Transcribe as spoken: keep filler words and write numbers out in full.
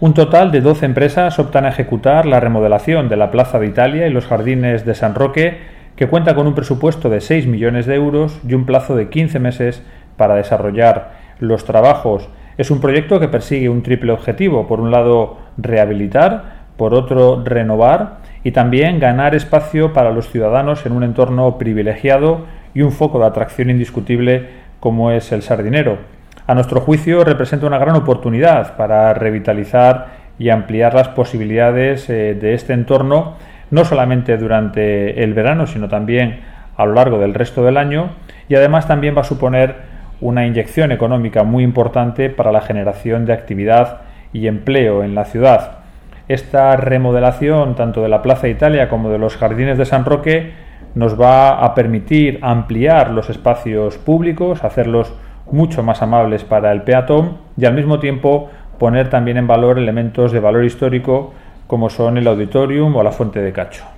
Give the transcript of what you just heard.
Un total de doce empresas optan a ejecutar la remodelación de la Plaza de Italia y los jardines de San Roque, que cuenta con un presupuesto de seis millones de euros y un plazo de quince meses para desarrollar los trabajos. Es un proyecto que persigue un triple objetivo: por un lado, rehabilitar; por otro, renovar; y también ganar espacio para los ciudadanos en un entorno privilegiado y un foco de atracción indiscutible como es el Sardinero. A nuestro juicio, representa una gran oportunidad para revitalizar y ampliar las posibilidades eh, de este entorno, no solamente durante el verano, sino también a lo largo del resto del año, y además también va a suponer una inyección económica muy importante para la generación de actividad y empleo en la ciudad. Esta remodelación, tanto de la Plaza Italia como de los jardines de San Roque, nos va a permitir ampliar los espacios públicos, hacerlos mucho más amables para el peatón y al mismo tiempo poner también en valor elementos de valor histórico como son el auditorium o la Fuente de Cacho.